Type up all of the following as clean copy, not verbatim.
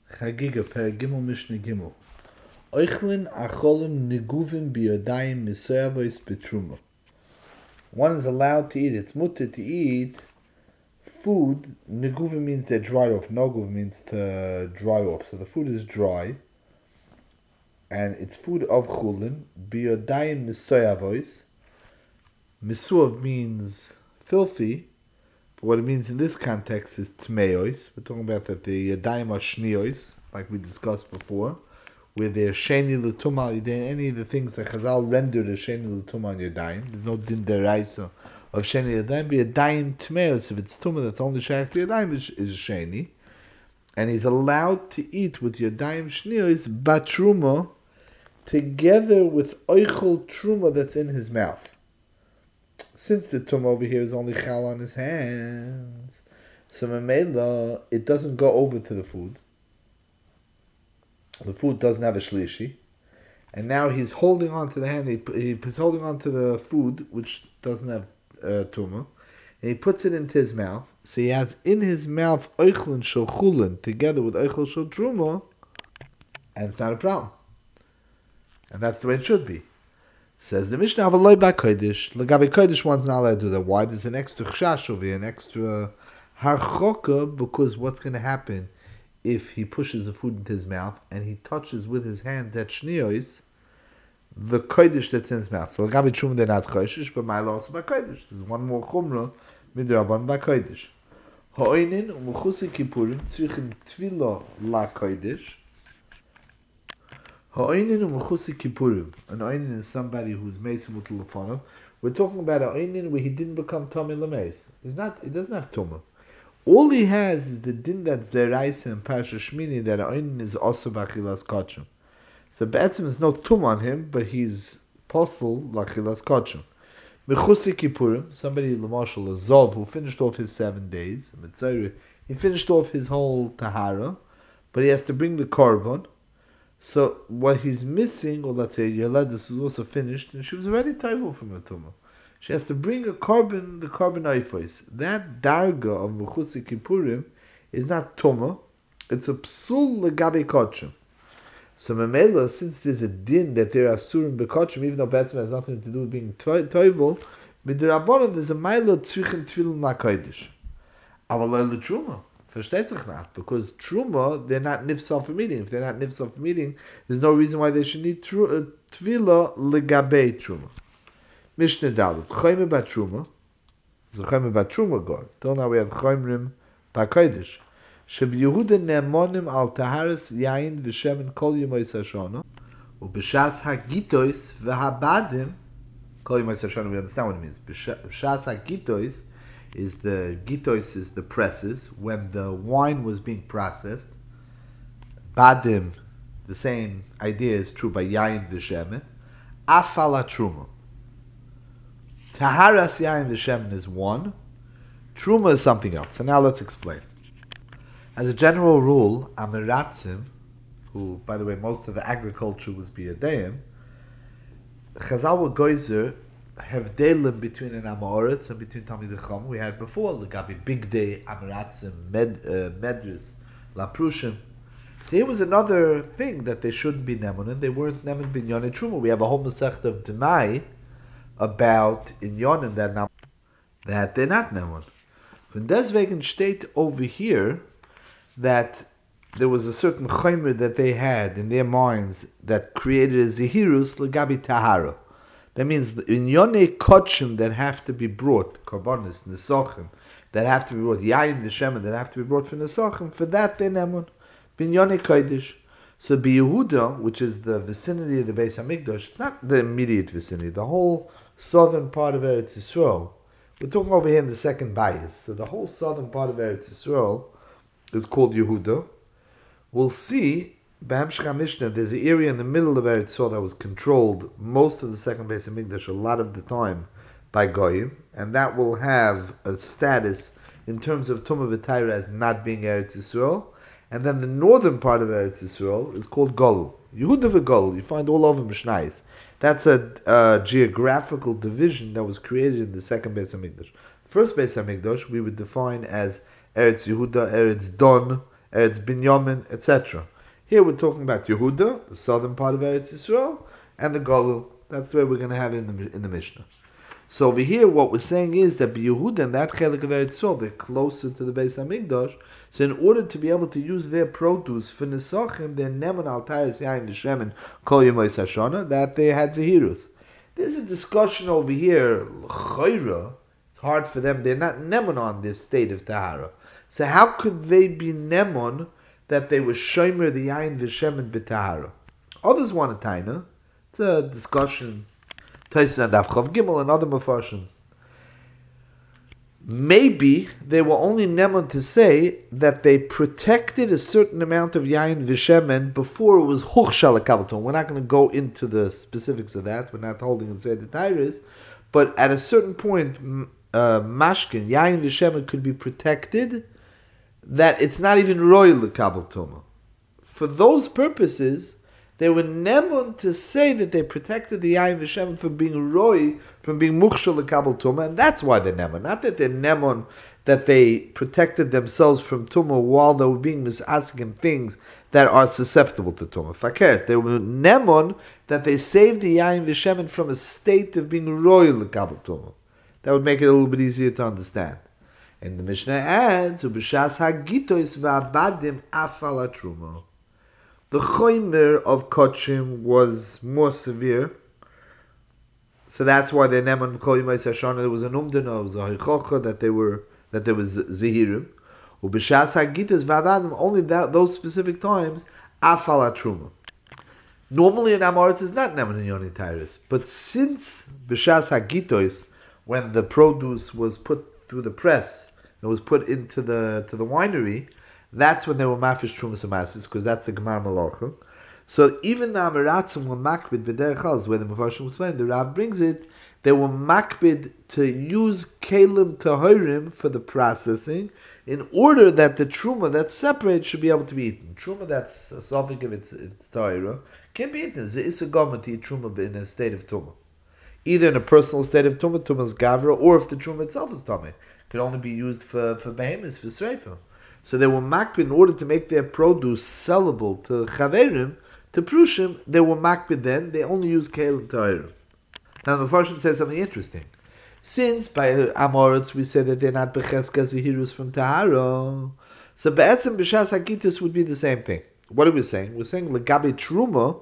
Chagiga per Gimel Mishnah Gimel. Oichlin acholim neguvim biyodayim misoyavois betruma. One is allowed to eat. It's mutter to eat food. Neguvim means they're dried off. Noguv means to dry off. So the food is dry, and it's food of chulin. Biyodayim misoyavois. Misuav means filthy. But what it means in this context is tmeois. We're talking about that the yadayim are shniois, like we discussed before, where they're sheni l'tumah. Any of the things that Chazal rendered as sheni l'tumah on yadayim. There's no din deraisa of sheni yadayim. But yadayim tmeois, if it's tumah that's only shaykh to yadayim, is sheni. And he's allowed to eat with yadayim shniois batruma, together with oichel truma that's in his mouth. Since the tumah over here is only chal on his hands, so memela, it doesn't go over to the food. The food doesn't have a shlishi, and now he's holding on to the hand. He's holding on to the food which doesn't have tumah, and he puts it into his mouth. So he has in his mouth oichlin shel chulin together with oichel shel truma, and it's not a problem. And that's the way it should be. Says the Mishnah, "Avaloi ba kodesh." Lagabi kodesh, one's not allowed to do that. Why? There's an extra chashash over here, an extra harchoka, because what's going to happen if he pushes the food into his mouth and he touches with his hands that shniois, the kodesh that's in his mouth. So lagabi truma they're not kodesh, but ma'ila also ba kodesh. There's one more chumrah midraban ba kodesh. Ha'oinin u'mechusi kippurim tzrichen tvila la kodesh. Ha'oinin u'mechusi kippurim. An oinin is somebody who's meis mutal. We're talking about an oinin where he didn't become tummy lemeis. He doesn't have tumah. All he has is the din that's deraisa and Pasha Shmini, that oinin is also b'achilas kachim. So be'etzim is no tum on him, but he's posel l'achilas kachim. Mechusi kippurim, somebody l'mashal a zov who finished off his 7 days. He finished off his whole tahara, but he has to bring the korban. So what he's missing, or let's say Yeladis was also finished, and she was already taival from her tumah. She has to bring the korban oifos. That darga of Mechusi Kippurim is not tumah, it's a psul legabe kachim. So memela, since there's a din that there are surim bekachim, even though Betzim has nothing to do with being taival, midrabanan there's a maila tzrichen tefillin lakodesh. Avaloi l'truma. Versteht sich not, because truma, they're not nifsal from eating. If they're not nifsal from eating, there's no reason why they should need tvila legabe truma. Mishnah Dalet, choyme bat truma, the choyme bat truma god. Till now we have choymrim bat kodesh. Sheb Yehuda ne'monim al taharis yain v'shemen kol yemois hashana, u'b'shas hagitois v'habadim, kol yemois hashana, we understand what it means. B'shas hagitois, is the gitois is the presses when the wine was being processed. Badim, the same idea is true by yain v'shemen. Afala truma. Taharas yain v'shemen is one. Truma is something else. So now let's explain. As a general rule, Amiratzim, who by the way most of the agriculture was biyadeim, Chazal wa Goizer have delim between an Amoritz and between Talmidei Chacham. We had before Legabi Big Day, Amiratzim, Medris, Laprushim. So here was another thing that they shouldn't be Nemonin. They weren't Nemonin Binyonin Truma. We have a whole Masechta of Demai about Inyonim that they're not Nemon. Von deswegen steht over here that there was a certain chaymer that they had in their minds that created a zehirus Legabi Tahara. That means in Yonei Kochim that have to be brought, Karbonis, Nesachim, that have to be brought, Yain, Neshemen, that have to be brought for Nesachim, for that they Nemon, Bin Yonei Kodesh. So Bi Yehuda, which is the vicinity of the Beis HaMikdash, not the immediate vicinity, the whole southern part of Eretz Yisrael. We're talking over here in the second bias. So the whole southern part of Eretz Yisrael is called Yehuda. We'll see B'Hamshcha Mishnah, there's an area in the middle of Eretz Yisrael that was controlled most of the second Beis HaMikdash a lot of the time by Goyim, and that will have a status in terms of Tumah V'Taira as not being Eretz Yisrael, and then the northern part of Eretz Yisrael is called Golul. Yehuda v'Golul, you find all over Mishnayos. That's a geographical division that was created in the second Beis HaMikdash. The first Beis HaMikdash we would define as Eretz Yehuda, Eretz Don, Eretz Binyamin, etc. Here we're talking about Yehuda, the southern part of Eretz Yisrael, and the Golul. That's the way we're going to have it in the Mishnah. So over here, what we're saying is that Yehuda and that chelik of Eretz Yisrael, they're closer to the Beis Hamikdash. So in order to be able to use their produce for Nesachim, they're neman al tayis yain l'shemen kol yemais hashana, that they had zehirus. There's a discussion over here, l'chayra. It's hard for them. They're not neman on this state of tahara. So how could they be neman that they were shomer the yain v'shemen b'tahara? Others want a taina. It's a discussion. Taisa and Avchav Gimel and other Mefarshim. Maybe they were only neman to say that they protected a certain amount of yain v'shemen before it was huchshal kabbaton. We're not going to go into the specifics of that. We're not holding and say the tyrus, but at a certain point, mashkin yain v'shemen could be protected that it's not even royal kabbaton. For those purposes, they were neman to say that they protected the yain v'shemen from being roy, from being mukshal l'kabel tumah, and that's why they're neman. Not that they're neman that they protected themselves from tumah while they were being misasking things that are susceptible to tumah. Fakert, they were neman that they saved the yain v'shemen from a state of being roy l'kabel tumah. That would make it a little bit easier to understand. And the Mishnah adds, "Ubishas hagitois va'abadim afal truma." The choimer of Kochim was more severe, so that's why they neman kol yemais hashana. There was an umdana, it was a hichocha that there was zehirim. Ubishas hagitas v'avadim, only those specific times afal truma. Normally in Amoritz is not neman in Yoni Tyrus, but since b'shas hagitos, when the produce was put through the press, it was put into the winery. That's when they were mafish trumas amasis, because that's the Gemara Malachim. So even the Amiratzim were makbid b'derech chaz, where the Mefarshim explained, the Rav brings it, they were makbid to use kelim tahirim for the processing, in order that the truma that's separate should be able to be eaten. Truma that's a suffix of its tahira can't be eaten. It's a goma to eat truma in a state of tumah. Either in a personal state of tumah's gavra, or if the truma itself is tumah. It can only be used for behemoths, for sreifa. So they were makbid in order to make their produce sellable to chaverim, to prushim. They were makbid then. They only used kelim tahirim. Now the Mefarshim says something interesting. Since by Amoritz we say that they're not becheska zehirus from tahara, so be'etzem b'shas hagitis would be the same thing. What are we saying? We're saying legabe truma,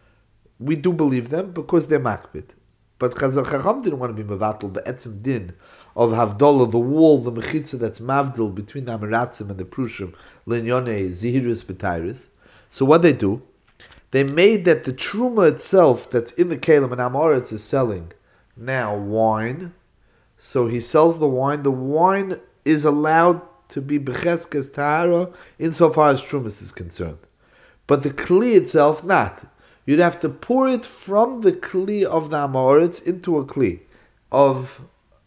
we do believe them because they're makbid. But Chacham didn't want to be mevatel be'etzem din of Havdalah, the wall, the mechitza that's mavdil between the Amiratzim and the Prushim, Linyone, Zihirus, B'tairis. So what they do, they made that the Truma itself that's in the Kalim and Amoritz is selling now wine. So he sells the wine. The wine is allowed to be Becheskes Tahara insofar as Trumas is concerned. But the Kli itself, not. You'd have to pour it from the Kli of the Amoritz into a Kli of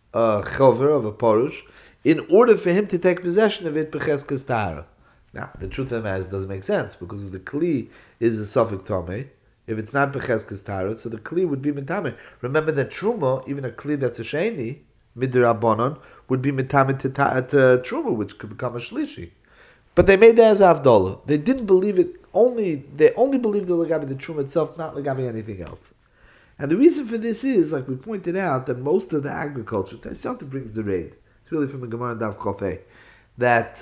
a chover, of a porush, in order for him to take possession of it b'cheskes tahara. Now, the truth of the matter is, it doesn't make sense, because if the kli is a suffix tameh, if it's not b'cheskes tahara, so the kli would be mitameh. Remember that truma, even a kli that's a sheni, midrabanon, would be mitameh to truma, which could become a shlishi. But they made that as avdollah. They didn't believe it, they only believed the legabi, the truma itself, not legabi anything else. And the reason for this is, like we pointed out, that most of the agriculture, Taisanta brings the raid. It's really from the Gemara Dav Chofei, that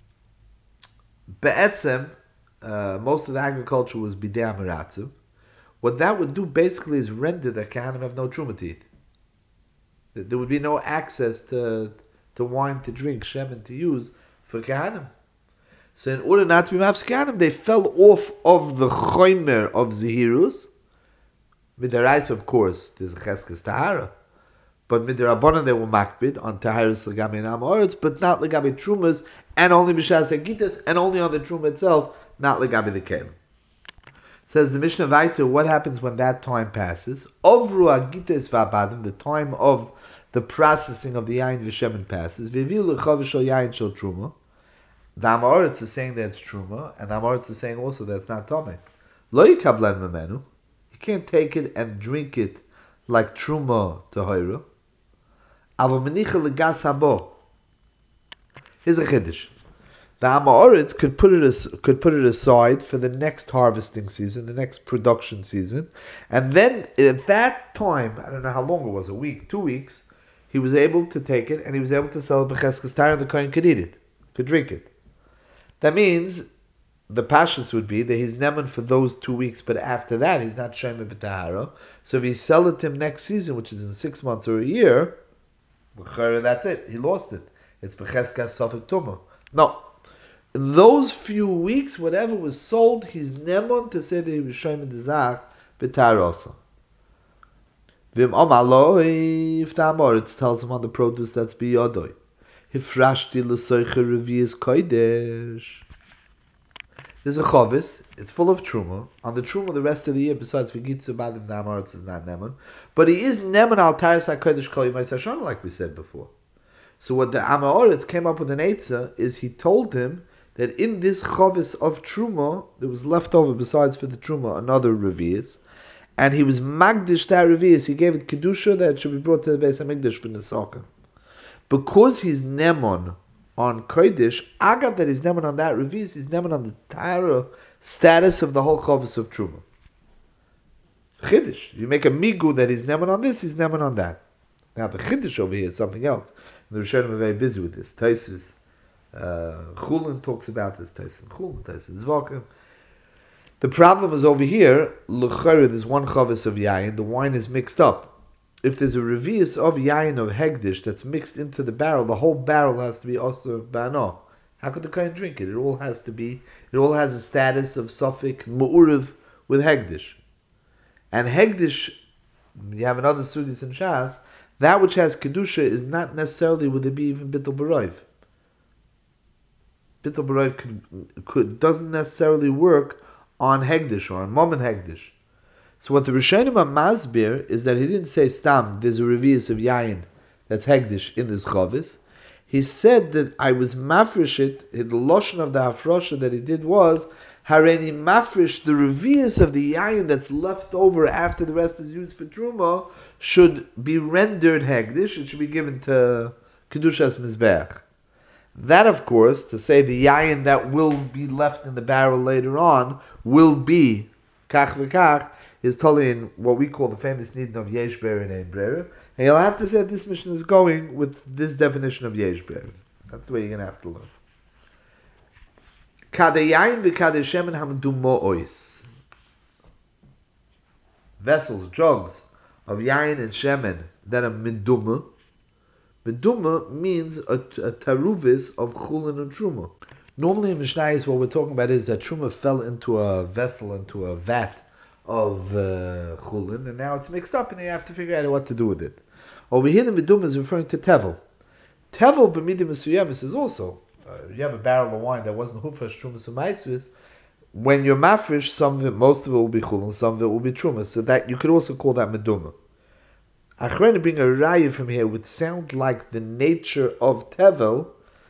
be'etzem, most of the agriculture was bidei amiratzim. What that would do basically is render the kahanim have no truma to eat. There would be no access to wine to drink, shemen to use for kahanim. So in order not to be mafs kahanim, they fell off of the choimer of zehirus. Midarais, of course, there's a cheskes tahara, but midarabanan they were makbid on taharis legabe and amoritz, but not legabe trumas, and only b'shas hagitas, and only on the truma itself, not legabe the kelim. Says the Mishnah Vaita, what happens when that time passes? Ovru hagitas v'abadim, the time of the processing of the yain v'shemen passes. V'viu lechav shel yain shel truma. The amoritz is saying that's truma, and the amoritz is saying also that's not tameh. Lo yikablan memenu. Can't take it and drink it like truma tahira. Avo menicha legas habo. Here's a chiddush. The Amoritz could put it aside for the next harvesting season, the next production season, and then at that time, I don't know how long it was, a week, 2 weeks, he was able to take it and he was able to sell it b'cheskes tahara, and the kohen could eat it, could drink it. That means the pashas would be that he's neman for those 2 weeks, but after that he's not shemeh b'tahara. So if he sell it to him next season, which is in 6 months or a year, that's it. He lost it. It's b'cheskes safek tumah. No. In those few weeks, whatever was sold, he's neman to say that he was shemeh d'zach b'tahara also. Vim amaloi, if the Amoritz tells him on the produce that's biyodoi. Hifrashti l'soiche revi'is kodesh. There's a chavis, it's full of truma. On the truma the rest of the year, besides V'gitzu Badim, the Amoritz is not neman. But he is neman al taris HaKodesh Kol Yimei Sashon, like we said before. So what the Amoritz came up with an eitzah is he told him that in this chavis of truma, there was left over besides for the truma another revi'is. And he was magdish that revi'is. He gave it kedusha that it should be brought to the Beis HaMikdash for Nesachim. Because he's neman on kodesh, agav that he's neman on that revi'is, he's neman on the tahara status of the whole chavis of truma. Chiddush. You make a migu that he's neman on this, he's neman on that. Now the chiddush over here is something else. The Rishonim are very busy with this. Taisus Chulin talks about this. Taisus Chulin, Taisus Zvakim. The problem is over here, l'chayre, there's one chavis of yayin, the wine is mixed up. If there's a revi'is of yayin of hegdish that's mixed into the barrel, the whole barrel has to be also bano. How could the kohen drink it? It all has a status of suffik mu'uriv with hegdish. And hegdish, you have another sugis in Shas, that which has kedusha is not necessarily, would it be even bittul b'roiv? Bittul b'roiv doesn't necessarily work on hegdish or on moment hegdish. So what the Rishonim are masbir is that he didn't say stam, there's a revi'is of yayin that's hegdish in this chavis. He said that I was mafresh it, the loshon of the hafrosha that he did was, hareni mafresh, the revi'is of the yayin that's left over after the rest is used for truma should be rendered hegdish, it should be given to kedushas mizbeach. That, of course, to say the yayin that will be left in the barrel later on will be kach v'kach, is totally in what we call the famous nidin of yesh ber and ein brer. And you'll have to say that this mission is going with this definition of yesh ber. That's the way you're going to have to learn. Kade yayin v'kade shemen hamdumo ois. Vessels, jugs of yayin and shemen that are miduma. Meduma means a taruvis of chulin and truma. Normally in Mishnayos, what we're talking about is that truma fell into a vessel, into a vat of chulin, and now it's mixed up, and you have to figure out what to do with it. Over here, the meduma is referring to tevel. Tevel b'midim mesuyamis is also, you have a barrel of wine that wasn't hufresh truma sumaisvis. When you're mafresh, some of it, most of it will be chulin, some of it will be truma. So that you could also call that meduma. Achron bring a raya from here would sound like the nature of tevel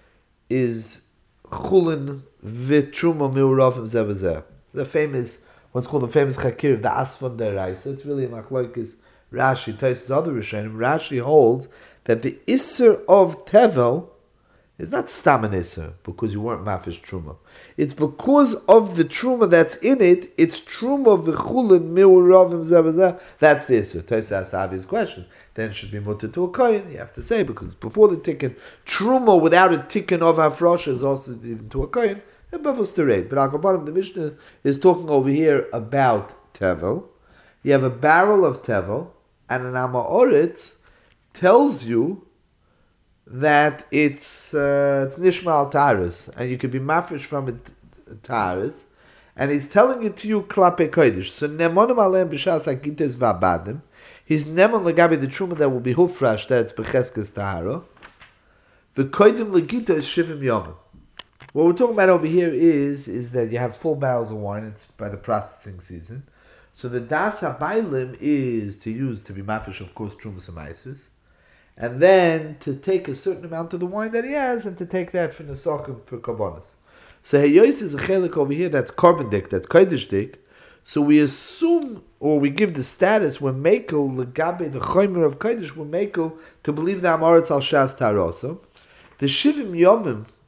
is chulin v'truma mi'uravim zeh. The famous, what's called the famous chakir of the Asfon Deraisa. It's really a machlokes Rashi, Taisus other Rishonim. Rashi holds that the isser of tevel is not stam an isser because you weren't mafish truma. It's because of the truma that's in it. It's truma v'chulin mi'uravim zeh. That's the isser. Taisus asked the obvious question. Then it should be mutter to a kohen. You have to say because it's before the tikkun. Truma without a tikkun of hafrosh is also even to a kohen. But Al Bottom, the Mishnah is talking over here about tevel. You have a barrel of tevel, and an Amoritz tells you that it's nishma al taris, and you could be mafresh from it taris, and he's telling it to you klape kodesh. So nemonim aleim b'shas hagites v'abadim. He's nemon legabi the truma that will be hufresh, that it's b'cheskes tahara. The kodim legita is shivim yomim. What we're talking about over here is that you have full barrels of wine. It's by the processing season. So the das habaylim is to use to be mafish, of course, trumas and maisus, and then to take a certain amount of the wine that he has and to take that for nesachim for karbonos. So heyois is a chelik over here that's carbon dik, that's kodesh dik. So we assume, or we give the status when mekel legabe the chomer of kodesh, when mekel to believe the Amoritz al shas tarosim. The shivim yomim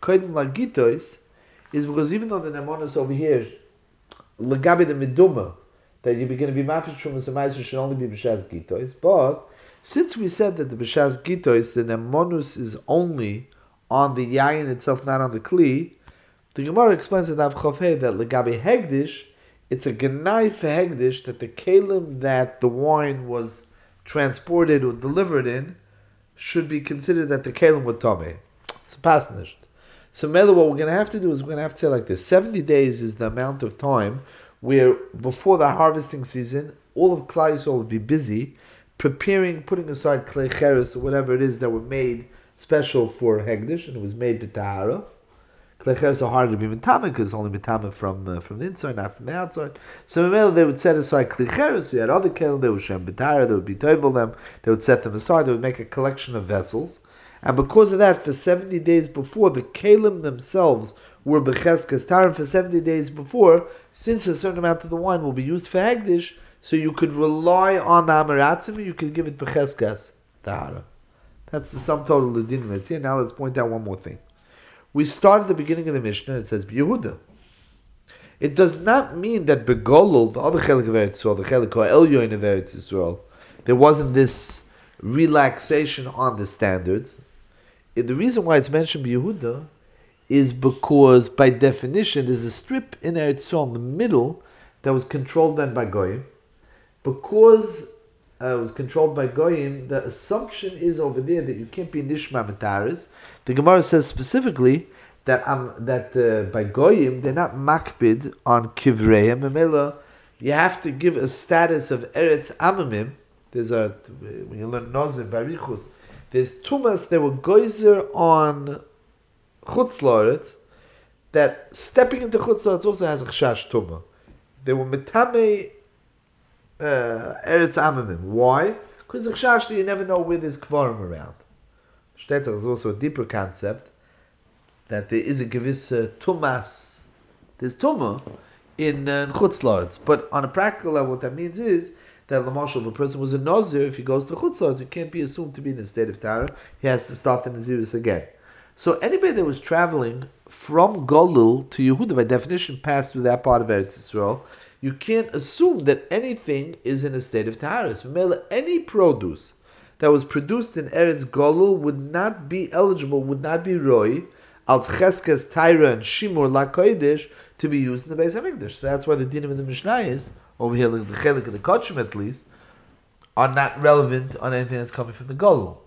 kodim largitois is because even though the nemonis over here, legabi the miduma, that you're going to be mafish from the should only be b'shas gitois, but since we said that the b'shas gitois, the nemonus is only on the yayin itself, not on the kli, the Gemara explains in Av Chofei that legabi hegdish, it's a genai for hegdish that the kalim that the wine was transported or delivered in should be considered that the kalim were tomei. It's pasnished. So Mela, what we're going to have to do is we're going to have to say like this: 70 days is the amount of time where before the harvesting season, all of Klal Yisrael would be busy preparing, putting aside klei cheres or whatever it is that were made special for hegdish, and it was made b'tahara. Klei cheres are hard to be mitama because it's only mitama from the inside, not from the outside. So Mela, they would set aside klei cheres. You had other kelim, they would shem b'tahara, they would be tovel them, they would set them aside, they would make a collection of vessels. And because of that, for 70 days before, the kalim themselves were becheskes tarim for 70 days before, since a certain amount of the wine will be used for hegdish, so you could rely on the amaratzim, you could give it becheskes tahara. That's the sum total of the din right here. Now let's point out one more thing. We start at the beginning of the Mishnah, it says Yehuda. It does not mean that begolul, the other chelik of Eretz Yisrael, the chelik elyoin of Eretz Yisrael, there wasn't this relaxation on the standards. The reason why it's mentioned Yehuda is because, by definition, there's a strip in Eretz Yisrael in the middle that was controlled then by Goyim. Because it was controlled by Goyim, the assumption is over there that you can't be Nishma Mataris. The Gemara says specifically that by Goyim, they're not makbid on Kivreim. Memela, you have to give a status of Eretz Amamim. When you learn Nozim, Barichus, there's tumas that were goyzer on chutz la'aretz, that stepping into chutz la'aretz also has a chashash tumah. They were metame eretz amamim. Why? Because the chashash you never know where there's kvarim around. Shtetzach is also a deeper concept that there is a gewisse tumas. There's tumah in chutz la'aretz, but on a practical level, what that means is that the marshal of a person was a nazir. If he goes to chutzlars, it can't be assumed to be in a state of Tara. He has to start the nazirus again. So anybody that was traveling from Golul to Yehuda, by definition, passed through that part of Eretz Yisrael. You can't assume that anything is in a state of Taharis. Any produce that was produced in Eretz Golul would not be eligible, would not be roi, al cheskes, Tyra, and Shimur, la kodesh, to be used in the Beis HaMikdash. So that's why the dinim in the Mishnah is, over here, the chelik of the Kachim at least, are not relevant on anything that's coming from the Golul.